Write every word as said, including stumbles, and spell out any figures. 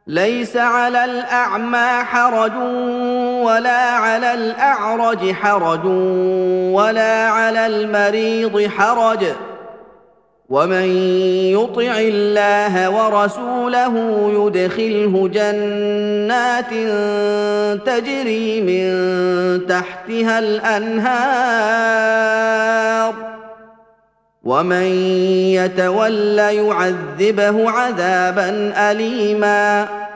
ليس على الأعمى حرج ولا على الأعرج حرج ولا على المريض حرج، ومن يطع الله ورسوله يدخله جنات تجري من تحتها الأنهار، ومن يتول يعذبه عذابا أليما.